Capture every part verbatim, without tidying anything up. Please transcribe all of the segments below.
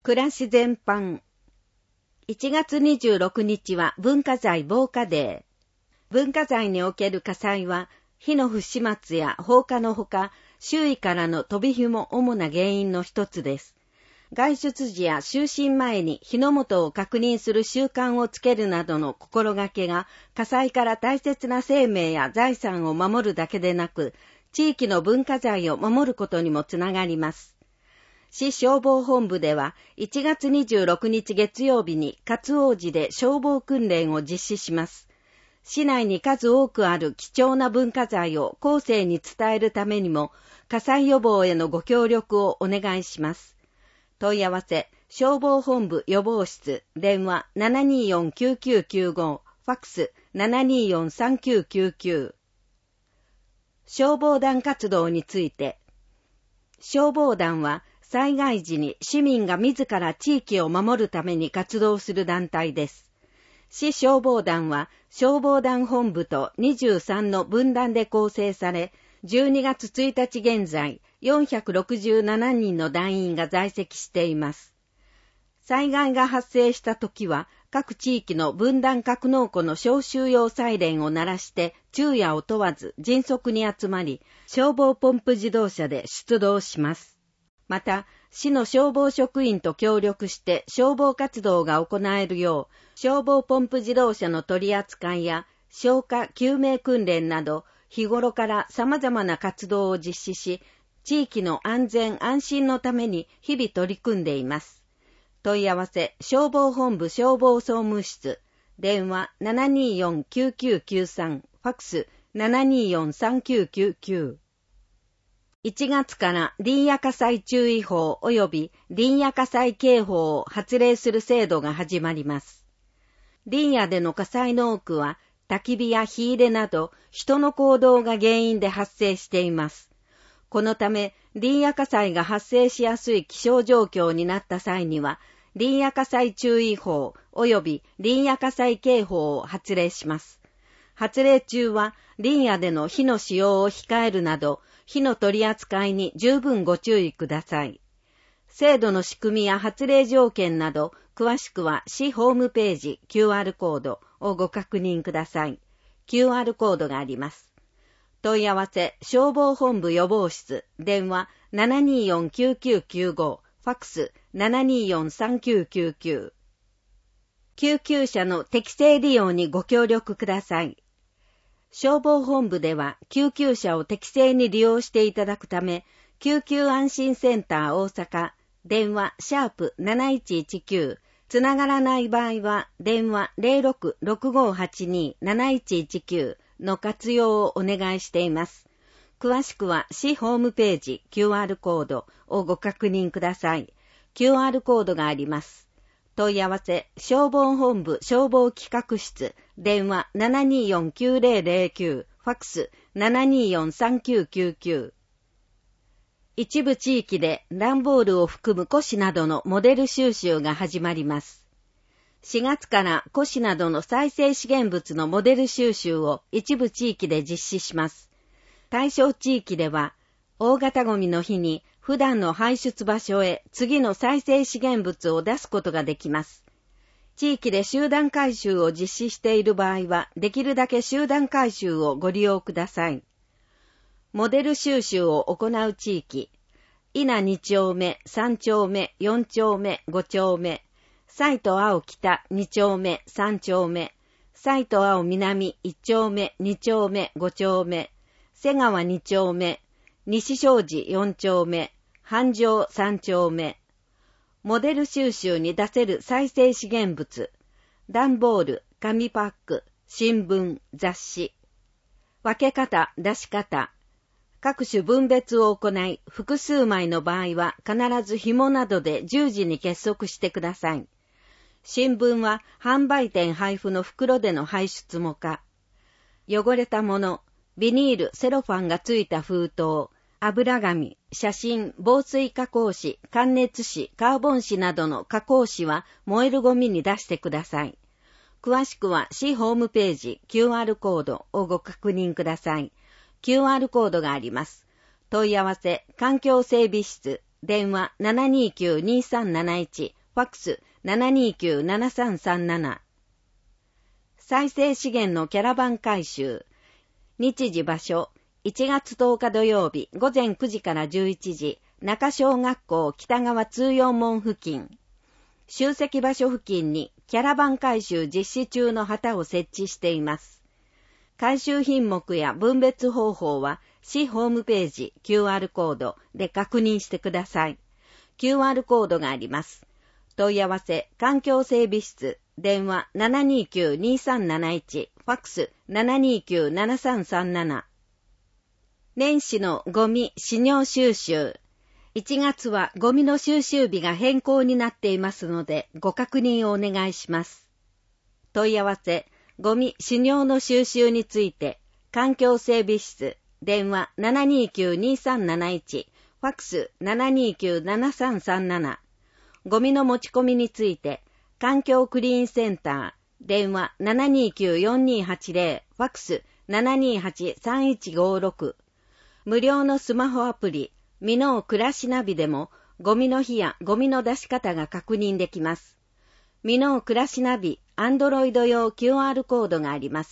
暮らし全般。いちがつにじゅうろくにちは文化財防火デー。文化財における火災は、火の不始末や放火のほか、周囲からの飛び火も主な原因の一つです。外出時や就寝前に火の元を確認する習慣をつけるなどの心がけが、火災から大切な生命や財産を守るだけでなく、地域の文化財を守ることにもつながります。市消防本部ではいちがつにじゅうろくにち月曜日に勝王寺で消防訓練を実施します。市内に数多くある貴重な文化財を後世に伝えるためにも、火災予防へのご協力をお願いします。問い合わせ、消防本部予防室、電話 ななにーよんきゅうきゅうきゅうご、ファックス ななにーよんさんきゅうきゅうきゅう。消防団活動について。消防団は災害時に市民が自ら地域を守るために活動する団体です。市消防団は消防団本部とにじゅうさんの分団で構成され、じゅうにがつついたち現在、よんひゃくろくじゅうななにんの団員が在籍しています。災害が発生したときは、各地域の分団格納庫の招集用サイレンを鳴らして昼夜を問わず迅速に集まり、消防ポンプ自動車で出動します。また、市の消防職員と協力して消防活動が行えるよう、消防ポンプ自動車の取り扱いや消火救命訓練など、日頃から様々な活動を実施し、地域の安全安心のために日々取り組んでいます。問い合わせ、消防本部消防総務室、電話 ななにーよんきゅうきゅうきゅうさん、ファックス ななにーよんさんきゅうきゅうきゅう。いちがつから林野火災注意報及び林野火災警報を発令する制度が始まります。林野での火災の多くは、焚き火や火入れなど人の行動が原因で発生しています。このため、林野火災が発生しやすい気象状況になった際には、林野火災注意報及び林野火災警報を発令します。発令中は林野での火の使用を控えるなど、火の取り扱いに十分ご注意ください。制度の仕組みや発令条件など、詳しくは市ホームページ キューアール コードをご確認ください。キューアール コードがあります。問い合わせ、消防本部予防室、電話 ななにーよんきゅうきゅうきゅうご、ファックス ななにーよんさんきゅうきゅうきゅう。救急車の適正利用にご協力ください。消防本部では救急車を適正に利用していただくため、救急安心センター大阪、電話シャープなないちいちきゅう、つながらない場合は電話 ゼロろく ろくごはちに なないちいちきゅう の活用をお願いしています。詳しくは市ホームページ キューアール コードをご確認ください。キューアール コードがあります。問い合わせ、消防本部消防企画室、電話 ななにーよんきゅうゼロゼロきゅう、ファックス ななにーよんさんきゅうきゅうきゅう。一部地域で段ボールを含む古紙などのモデル収集が始まります。しがつから古紙などの再生資源物のモデル収集を一部地域で実施します。対象地域では、大型ゴミの日に普段の排出場所へ次の再生資源物を出すことができます。地域で集団回収を実施している場合は、できるだけ集団回収をご利用ください。モデル収集を行う地域、伊那に丁目、さん丁目、よん丁目、ご丁目、西都青北に丁目、さん丁目、西都青南いち丁目、に丁目、ご丁目、瀬川に丁目、西正寺よん丁目、繁盛さん丁目。モデル収集に出せる再生資源物、段ボール、紙パック、新聞、雑誌。分け方、出し方。各種分別を行い、複数枚の場合は必ず紐などで十字に結束してください。新聞は販売店配布の袋での排出も可。汚れたもの、ビニール、セロファンがついた封筒、油紙、写真、防水加工紙、感熱紙、カーボン紙などの加工紙は燃えるゴミに出してください。詳しくは市ホームページ キューアール コードをご確認ください。キューアール コードがあります。問い合わせ、環境整備室、電話 ななにーきゅうにさんなないち、 ファックス ななにーきゅう ななさんさんなな。再生資源のキャラバン回収。日時場所、いちがつとおか土曜日午前くじからじゅういちじ、中小学校北側通用門付近。集積場所付近にキャラバン回収実施中の旗を設置しています。回収品目や分別方法は市ホームページ キューアール コードで確認してください。キューアール コードがあります。問い合わせ、環境整備室、電話 ななにーきゅう にさんなないち、ファックス ななにーきゅう ななさんさんなな。年始のゴミ使用収集。いちがつはゴミの収集日が変更になっていますので、ご確認をお願いします。問い合わせ、ゴミ使用の収集について、環境整備室、電話 ななにーきゅう にさんなないち、ファックス ななにーきゅう ななさんさんなな。ゴミの持ち込みについて、環境クリーンセンター、電話 ななにーきゅう よんにーはちぜろ、ファックス ななにーはち さんいちごろく。無料のスマホアプリ、ミノー暮らしナビでも、ゴミの日やゴミの出し方が確認できます。ミノー暮らしナビ、アンドロイド用 キューアール コードがあります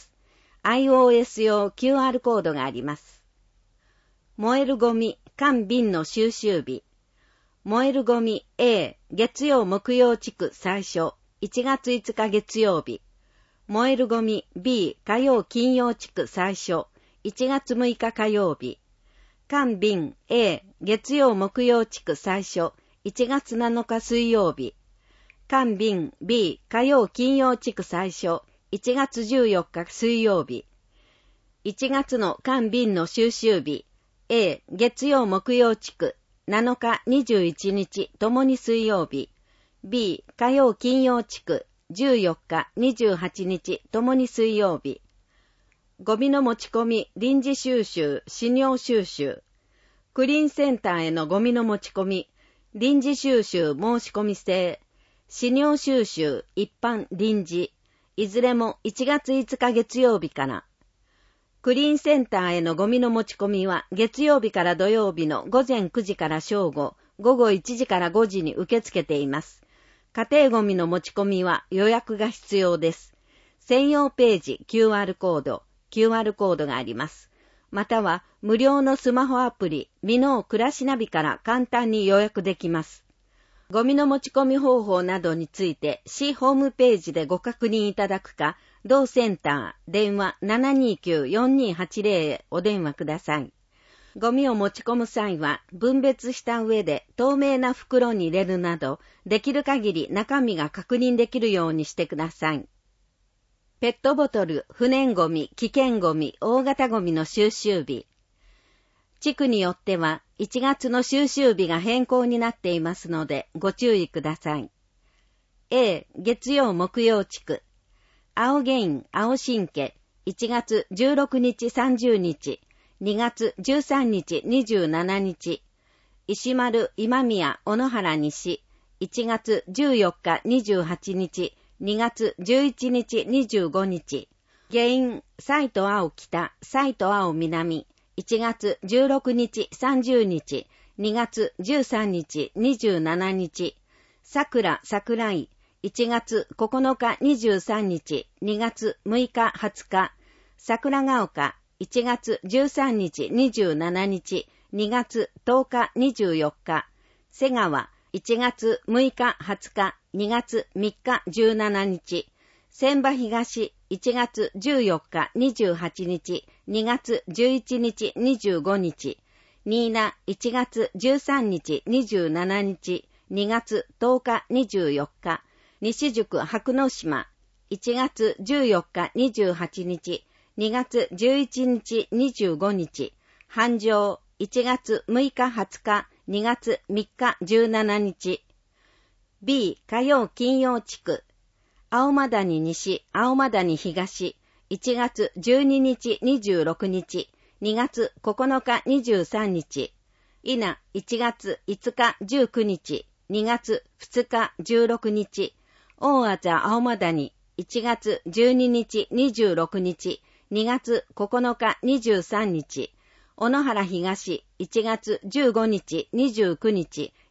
。iOS 用 キューアール コードがあります。燃えるゴミ、缶瓶の収集日。燃えるゴミ A、月曜木曜地区最初、いちがついつか月曜日。燃えるゴミ B、火曜金曜地区最初、いちがつむいか火曜日。缶瓶 A、月曜木曜地区最初、いちがつなのか水曜日。缶瓶 B、火曜金曜地区最初、いちがつじゅうよっか水曜日。いちがつの缶瓶の収集日。A、月曜木曜地区、なのかにじゅういちにちともに水曜日。B、火曜金曜地区、じゅうよっかにじゅうはちにちともに水曜日。ゴミの持ち込み、臨時収集、使用収集。クリーンセンターへのゴミの持ち込み、臨時収集申し込み制。使用収集、一般臨時。いずれもいちがついつか月曜日から。クリーンセンターへのゴミの持ち込みは月曜日から土曜日の午前くじから正午、午後いちじからごじに受け付けています。家庭ゴミの持ち込みは予約が必要です。専用ページ キューアール コード、キューアール コードがあります。または無料のスマホアプリ、ミノー暮らしナビから簡単に予約できます。ゴミの持ち込み方法などについて市ホームページでご確認いただくか、同センター、電話 ななにーきゅう よんにーはちぜろ へお電話ください。ゴミを持ち込む際は分別した上で透明な袋に入れるなど、できる限り中身が確認できるようにしてください。ペットボトル、不燃ゴミ、危険ゴミ、大型ゴミの収集日。地区によってはいちがつの収集日が変更になっていますのでご注意ください。A、月曜木曜地区。青ゲイン、青神家、いちがつじゅうろくにちさんじゅうにち、にがつじゅうさんにちにじゅうしちにち、石丸、今宮、小野原西、いちがつじゅうよっかにじゅうはちにち、にがつじゅういちにちにじゅうごにち、ゲイン、西都青北、西都青南、いちがつじゅうろくにちさんじゅうにち、にがつじゅうさんにちにじゅうしちにち、桜、桜井、いちがつここのかにじゅうさんにち、にがつむいかはつか、桜ヶ丘、いちがつじゅうさんにちにじゅうしちにち、にがつとおかにじゅうよっか、瀬川、いちがつむいかはつか、にがつみっかじゅうしちにち、千葉東、いちがつじゅうよっかにじゅうはちにち、にがつじゅういちにちにじゅうごにち、新名、いちがつじゅうさんにちにじゅうしちにち、にがつとおかにじゅうよっか、西宿白野島、いちがつじゅうよっかにじゅうはちにち、にがつじゅういちにちにじゅうごにち、繁盛、いちがつむいかはつか、にがつみっかじゅうしちにち。B、火曜金曜地区。青間谷西、青間谷東、いちがつじゅうににちにじゅうろくにち、にがつここのかにじゅうさんにち。稲、いちがついつかじゅうくにち、にがつふつかじゅうろくにち。大あざ青間谷、いちがつじゅうににちにじゅうろくにち、にがつここのかにじゅうさんにち。小野原東、いちがつじゅうごにちにじゅうくにち、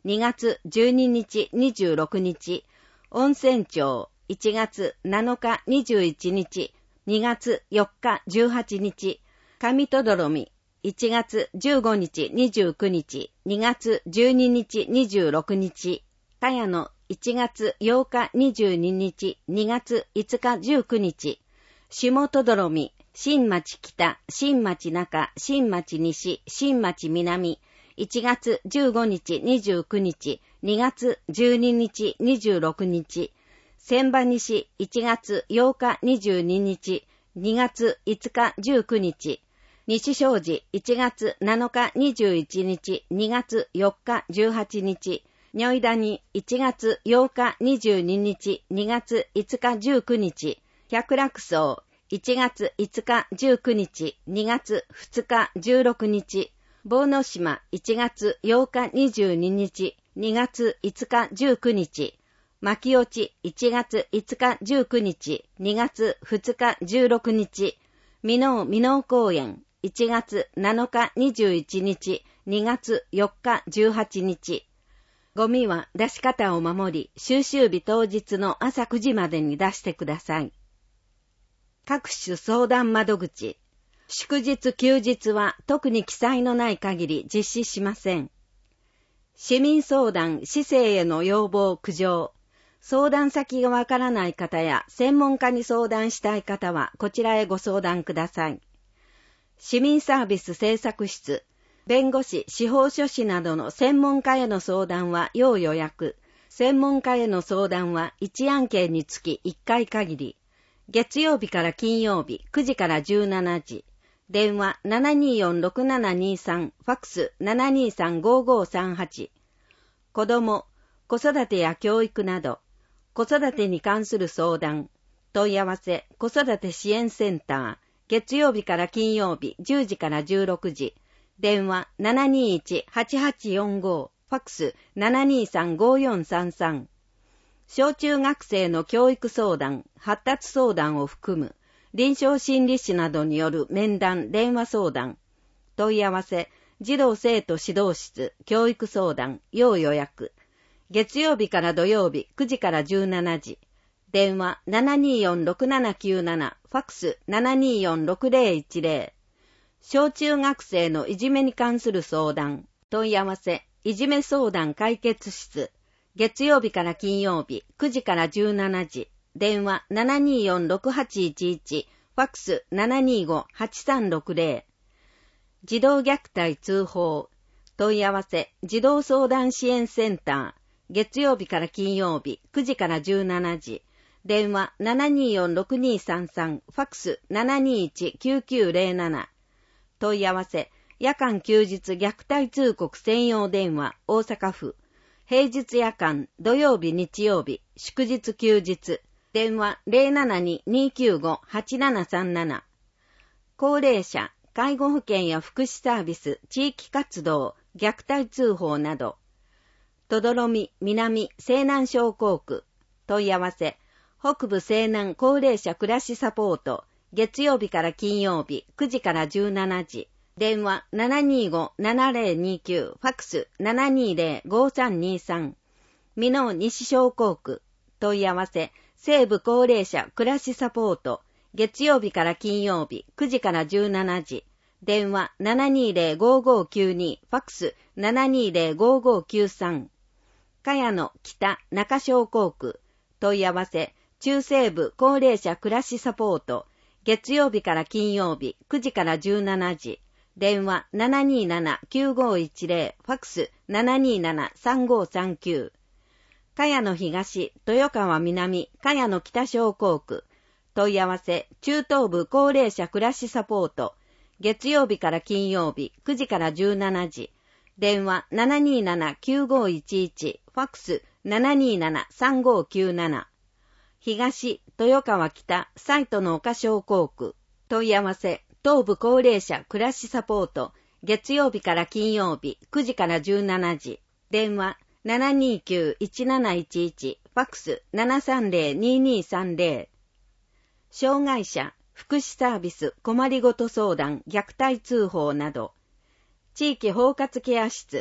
にがつじゅうににちにじゅうろくにち、温泉町いちがつなのかにじゅういちにち、にがつよっかじゅうはちにち、上戸どろみいちがつじゅうごにちにじゅうくにち、にがつじゅうににちにじゅうろくにち、かやのいちがつようかにじゅうににち、にがついつかじゅうくにち、下戸どろみ、新町北、新町中、新町西、新町南、いちがつじゅうごにちにじゅうくにち、にがつじゅうににちにじゅうろくにち、千葉西いちがつようかにじゅうににち、にがついつかじゅうくにち、西正寺いちがつなのかにじゅういちにち、にがつよっかじゅうはちにち、如意谷いちがつようかにじゅうににち、にがついつかじゅうくにち、百楽荘いちがついつかじゅうくにち、にがつふつかじゅうろくにち、坊之島いちがつようかにじゅうににち、にがついつかじゅうくにち、牧落ちいちがついつかじゅうくにち、にがつふつかじゅうろくにち、箕面箕面公園いちがつなのかにじゅういちにち、にがつよっかじゅうはちにち。ゴミは出し方を守り、収集日当日の朝くじまでに出してください。各種相談窓口。祝日休日は特に記載のない限り実施しません。市民相談市政への要望苦情。相談先がわからない方や専門家に相談したい方はこちらへご相談ください。市民サービス政策室、弁護士、司法書士などの専門家への相談は要予約。専門家への相談はいち案件につきいっかい限り。月曜日から金曜日くじからじゅうしちじ。電話 ななにーよんろくななにーさん、ファックス ななにーさんごーごーさんはち。子供、子育てや教育など、子育てに関する相談、問い合わせ、子育て支援センター、月曜日から金曜日じゅうじからじゅうろくじ。電話 ななにーいちはちはちよんご、ファックス ななにーさんごーよんさんさん。小中学生の教育相談、発達相談を含む、臨床心理士などによる面談、電話相談、問い合わせ、児童生徒指導室、教育相談、要予約。月曜日から土曜日くじからじゅうしちじ。電話 ななにーよんろくななきゅうなな、ファックス ななにーよんろくぜろいちぜろ。小中学生のいじめに関する相談、問い合わせ、いじめ相談解決室。月曜日から金曜日くじからじゅうしちじ。電話 ななにーよんろくはちいちいち、ファックス ななにーごはちさんろくぜろ。児童虐待通報。問い合わせ、児童相談支援センター。月曜日から金曜日くじからじゅうしちじ。電話 ななにーよんろくにーさんさん、ファックス ななにーいちきゅうきゅうぜろなな。問い合わせ、夜間休日虐待通告専用電話、大阪府。平日夜間、土曜日日曜日、祝日休日。電話 ゼロななにーにーきゅうごはちななさんなな。高齢者、介護保険や福祉サービス、地域活動、虐待通報など。とどろみ、南、西南小校区。問い合わせ、北部西南高齢者暮らしサポート。月曜日から金曜日くじからじゅうしちじ。電話 ななにーごななぜろにきゅう、ファックス ななにーぜろごさんにさん。箕面西小校区。問い合わせ、西部高齢者暮らしサポート。月曜日から金曜日くじからじゅうしちじ。電話 ななにーぜろごーごーきゅうに、ファックス ななにーぜろごーごーきゅうさん。茅野北中小校区。問い合わせ、中西部高齢者暮らしサポート。月曜日から金曜日くじからじゅうしちじ。電話 ななにーななきゅうごーいちぜろ、ファックス ななにーななさんごーさんきゅう。茅野東、豊川南、茅野北小校区。問い合わせ、中東部高齢者暮らしサポート。月曜日から金曜日くじからじゅうしちじ。電話 ななにーななきゅうごーいちいち、ファックス ななにーななさんごーきゅうなな。東、豊川北、西都の岡小校区。問い合わせ、東部高齢者暮らしサポート。月曜日から金曜日くじからじゅうしちじ。電話 ななにーきゅういちなないちいち、ファックス ななさんぜろにーにーさんぜろ。障害者、福祉サービス困りごと相談、虐待通報など。地域包括ケア室。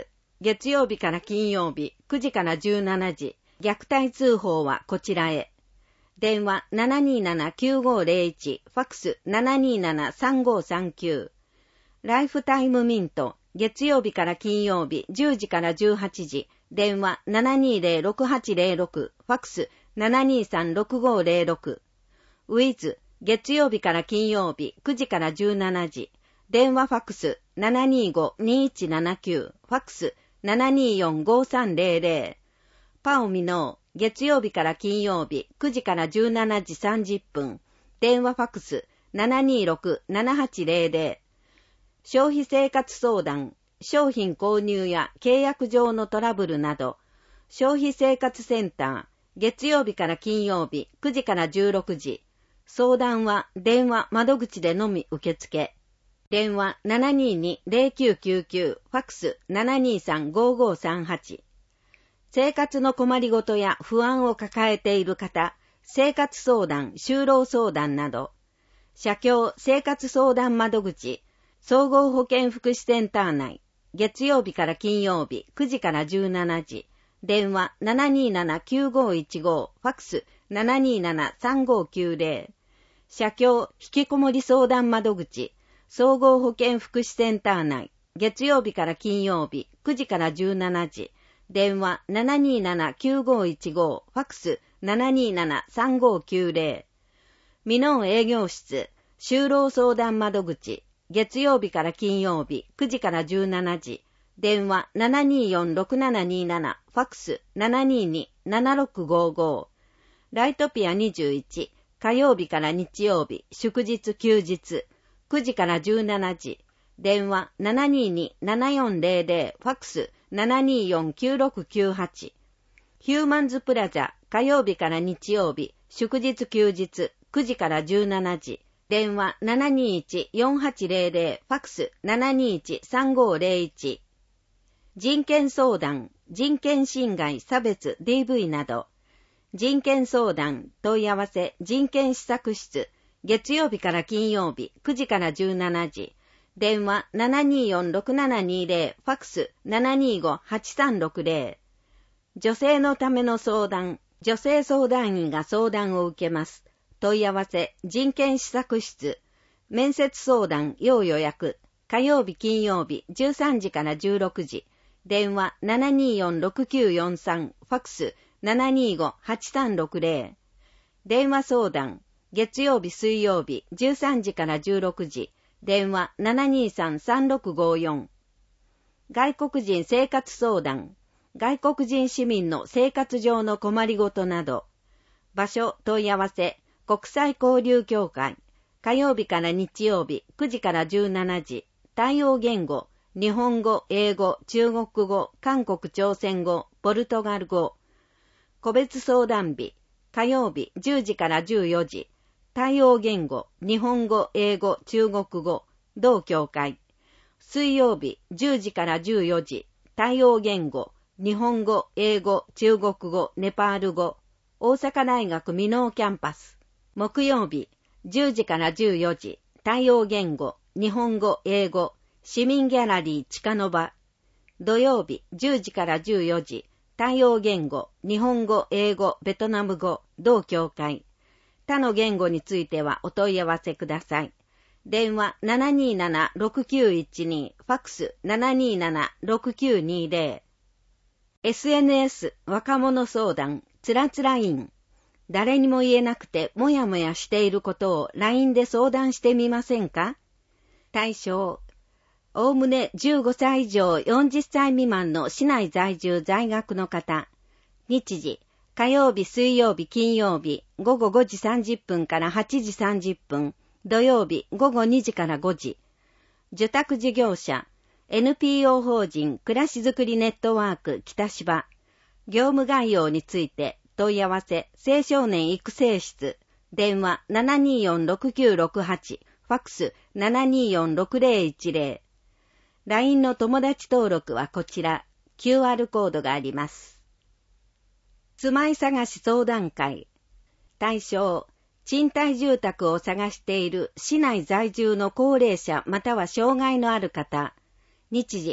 月曜日から金曜日くじからじゅうしちじ、虐待通報はこちらへ。電話 ななにーななきゅうごーぜろいち、ファックス ななにーななさんごーさんきゅう。ライフタイムミント、月曜日から金曜日じゅうじからじゅうはちじ、電話 ななにーぜろろくはちぜろろく、ファックス ななにーさんろくごーぜろろく。ウィズ、月曜日から金曜日くじからじゅうしちじ、電話ファックス ななにーごーにーいちななきゅう、ファックス ななにーよんごーさんぜろぜろ。パオミノー、月曜日から金曜日くじからじゅうしちじさんじゅっぷん、電話ファックス ななにーろくななはちぜろぜろ。消費生活相談、商品購入や契約上のトラブルなど、消費生活センター、月曜日から金曜日くじからじゅうろくじ、相談は電話窓口でのみ受付。電話 ななにーにーぜろきゅうきゅうきゅう、ファックス ななにーさんごーごーさんはち。生活の困りごとや不安を抱えている方、生活相談、就労相談など、社協生活相談窓口、総合保健福祉センター内、月曜日から金曜日くじからじゅうしちじ、電話 ななにーななきゅうごーいちごー、ファックス ななにーななさんごーきゅうぜろ。社協引きこもり相談窓口、総合保健福祉センター内、月曜日から金曜日くじからじゅうしちじ、電話 ななにーななきゅうごーいちごー、ファックス ななにーななさんごーきゅうぜろ。ミノン営業室、就労相談窓口、月曜日から金曜日くじからじゅうしちじ、電話 ななにーよんろくななにーなな、ファックス ななにーにーななろくごーごー。ライトピアにじゅういち、火曜日から日曜日、祝日休日、くじからじゅうしちじ、電話 ななにーにーななよんぜろぜろ、ファックス ななにーよんきゅうろくきゅうはち。ヒューマンズプラザ、火曜日から日曜日、祝日休日、くじからじゅうしちじ、電話 ななにーいちよんはちぜろぜろ、ファックス ななにーいちさんごーぜろいち。人権相談、人権侵害、差別、ディーブイ など、人権相談、問い合わせ、人権施策室、月曜日から金曜日、くじからじゅうしちじ、電話 ななにーよんろくななにーぜろ、ファックス ななにーごはちさんろくぜろ。女性のための相談、女性相談員が相談を受けます。問い合わせ、人権施策室、面接相談、要予約、火曜日金曜日じゅうさんじからじゅうろくじ、電話 ななにーよんろくきゅうよんさん、ファックス ななにーごはちさんろくぜろ。電話相談、月曜日水曜日じゅうさんじからじゅうろくじ、電話 ななにーさんさんろくごーよん。外国人生活相談、外国人市民の生活上の困りごとなど、場所問い合わせ、国際交流協会、火曜日から日曜日くじからじゅうしちじ、対応言語、日本語、英語、中国語、韓国朝鮮語、ポルトガル語。個別相談日、火曜日じゅうじからじゅうよじ、対応言語、日本語、英語、中国語、同協会。水曜日じゅうじからじゅうよじ、対応言語、日本語、英語、中国語、ネパール語、大阪大学箕面キャンパス。木曜日じゅうじからじゅうよじ、対応言語、日本語、英語、市民ギャラリー地下の場。土曜日じゅうじからじゅうよじ、対応言語、日本語、英語、ベトナム語、同協会。他の言語についてはお問い合わせください。電話 ななにーななろくきゅういちに、ファックス ななにーななろくきゅうにぜろ。エスエヌエス 若者相談、つらつらイン。誰にも言えなくてもやもやしていることを ライン で相談してみませんか？対象、おおむねじゅうごさい以上よんじゅっさい未満の市内在住在学の方。日時、火曜日、水曜日、金曜日、ごごごじさんじゅっぷんからはちじさんじゅっぷん、土曜日、ごごにじからごじ。受託事業者、エヌピーオー 法人暮らしづくりネットワーク北芝。業務概要について問い合わせ、青少年育成室、電話 ななにーよんろくきゅうろくはち、ファックス ななにーよんろくぜろいちぜろ。ライン の友達登録はこちら、キューアール コードがあります。住まい探し相談会。対象、賃貸住宅を探している市内在住の高齢者または障害のある方。日時、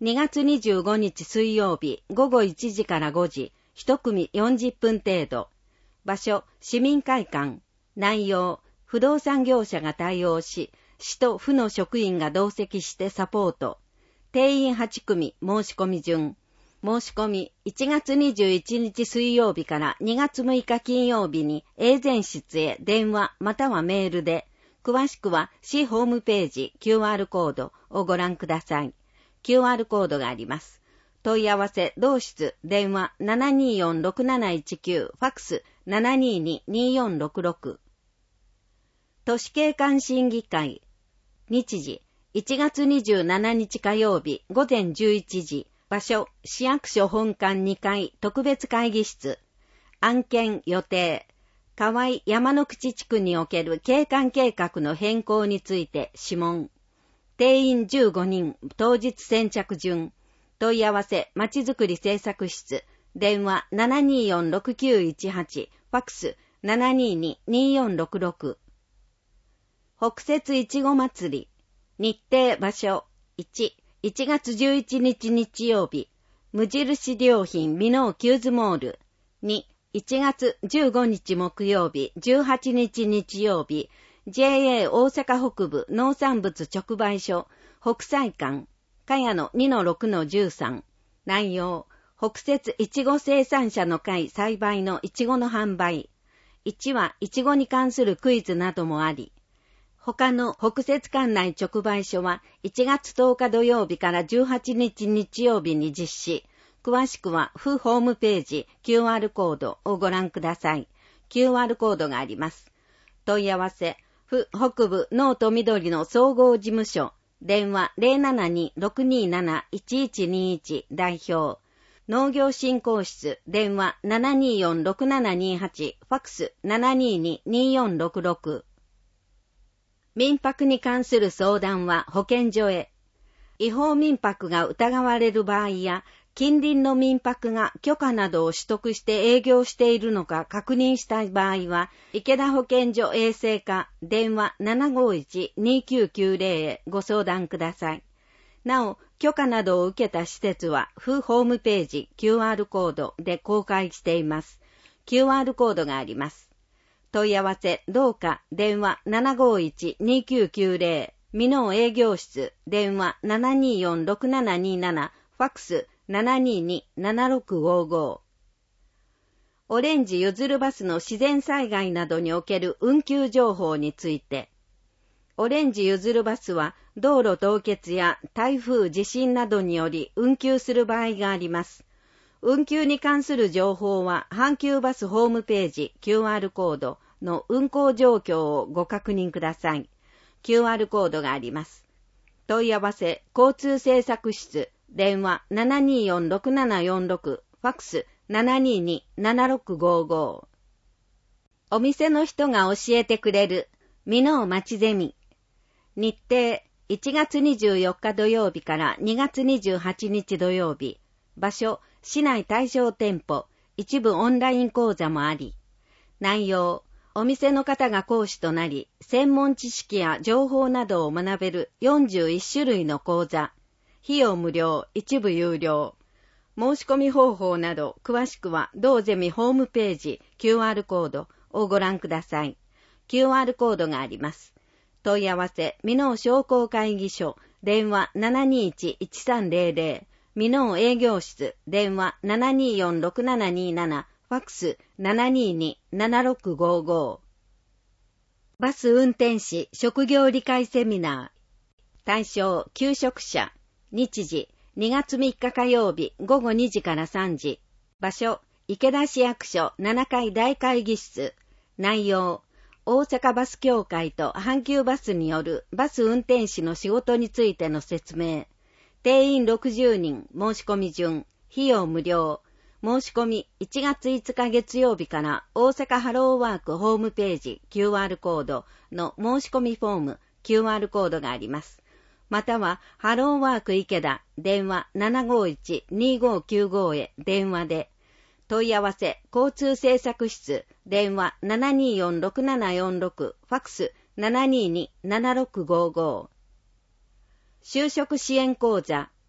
にがつにじゅうごにち水曜日ごごいちじからごじ、一組よんじゅっぷん程度。場所、市民会館。内容、不動産業者が対応し、市と府の職員が同席してサポート。定員はちくみ申し込み順。申し込みいちがつにじゅういちにち水曜日からにがつむいか金曜日に永前室へ電話またはメールで、詳しくは市ホームページ キューアール コードをご覧ください。キューアール コードがあります。問い合わせ同室電話 ななにーよんろくなないちきゅう ファックス ななにーにーにーよんろくろく。都市景観審議会。日時いちがつにじゅうしちにち火曜日ごぜんじゅういちじ。場所市役所本館にかい特別会議室。案件予定。河合山の口地区における景観計画の変更について諮問。定員じゅうごにん、当日先着順。問い合わせ、まちづくり政策室。電話 ななにーよんろくきゅういちはち、ファックス ななにーにーにーよんろくろく。北摂いちご祭り。日程場所。いち、いちがつじゅういちにち日曜日。無印良品ミノーキューズモール。に、いちがつじゅうごにち木曜日、じゅうはちにち日曜日。ジェーエー 大阪北部農産物直売所、北斎館、かやの にのろくのじゅうさん。内容、北摂いちご生産者の会栽培のいちごの販売。いちはいちごに関するクイズなどもあり。他の北摂管内直売所はいちがつとおか土曜日からじゅうはちにち日曜日に実施。詳しくは府ホームページ キューアール コードをご覧ください。キューアール コードがあります。問い合わせ、府北部農と緑の総合事務所。電話 ゼロななにーろくにーななーいちいちにーいち 代表。農業振興室。電話 ななにーよんろくななにーはち、ファックス ななにーにーにーよんろくろく。民泊に関する相談は保健所へ。違法民泊が疑われる場合や、近隣の民泊が許可などを取得して営業しているのか確認したい場合は、池田保健所衛生課電話 ななごいちにーきゅうきゅうぜろ へご相談ください。なお、許可などを受けた施設は、府ホームページ キューアール コードで公開しています。キューアール コードがあります。問い合わせ、どうか電話 ななごいちにーきゅうきゅうぜろ、美濃営業室電話 ななにーよんろくななにーなな、ファックスななにーにーななろくごご。オレンジゆずるバスの自然災害などにおける運休情報について。オレンジゆずるバスは道路凍結や台風地震などにより運休する場合があります。運休に関する情報は阪急バスホームページ キューアール コードの運行状況をご確認ください。キューアール コードがあります。問い合わせ、交通政策室電話 ななにーよんろくななよんろく、ファックス ななにーにーななろくごご。お店の人が教えてくれる美濃町ゼミ。日程いちがつにじゅうよっか土曜日からにがつにじゅうはちにち土曜日。場所市内対象店舗、一部オンライン講座もあり。内容、お店の方が講師となり、専門知識や情報などを学べるよんじゅういちしゅるいの講座。費用無料、一部有料。申し込み方法など詳しくは同ゼミホームページ キューアール コードをご覧ください。キューアール コードがあります。問い合わせ、美濃商工会議所電話 ななにーいちいちさんぜろぜろ、美濃営業室電話 ななにーよんろくななにーなな、ファックス ななにーにーななろくごご。バス運転士職業理解セミナー。対象求職者。日時にがつみっか火曜日ごごにじからさんじ。場所池田市役所ななかい大会議室。内容大阪バス協会と阪急バスによるバス運転士の仕事についての説明。定員ろくじゅうにん、申し込み順、費用無料。申し込みいちがついつか月曜日から大阪ハローワークホームページ キューアール コードの申し込みフォーム キューアール コードがあります。またはハローワーク池田電話 ななごいちにーごきゅうご へ電話で。問い合わせ交通政策室電話 ななにーよんろくななよんろく、ファックス ななにーにーななろくごご。就職支援講座。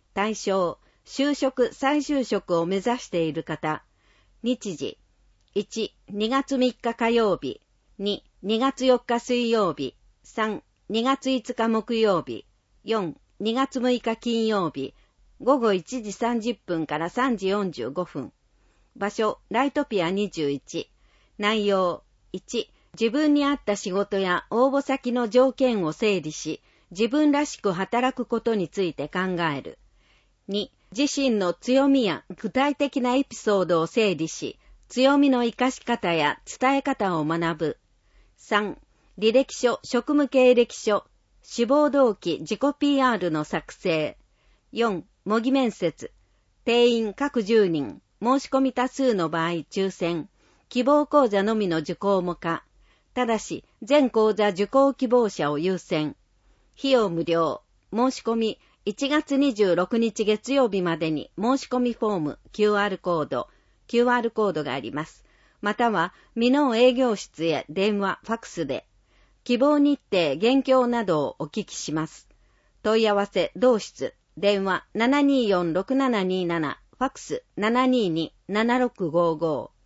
対象、就職再就職を目指している方。日時、いち、にがつみっか火曜日、に、にがつよっか水曜日、さん、にがついつか木曜日、よん、にがつむいか金曜日、ごごいちじさんじゅっぷんからさんじよんじゅうごふん。場所、ライトピアにじゅういち。内容、いち、自分に合った仕事や応募先の条件を整理し、自分らしく働くことについて考える。に、自身の強みや具体的なエピソードを整理し、強みの活かし方や伝え方を学ぶ。さん、履歴書、職務経歴書、志望動機、自己 ピーアール の作成。よん、模擬面接。定員各じゅうにん、申し込み多数の場合抽選。希望講座のみの受講も可。ただし、全講座受講希望者を優先。費用無料。申し込み、いちがつにじゅうろくにち月曜日までに申し込みフォーム、キューアール コード、キューアール コードがあります。または、美濃営業室へ電話、ファクスで、希望日程、現況などをお聞きします。問い合わせ、同室、電話 ななにーよんろくななにーなな、ファクス ななにーにーななろくごーごー。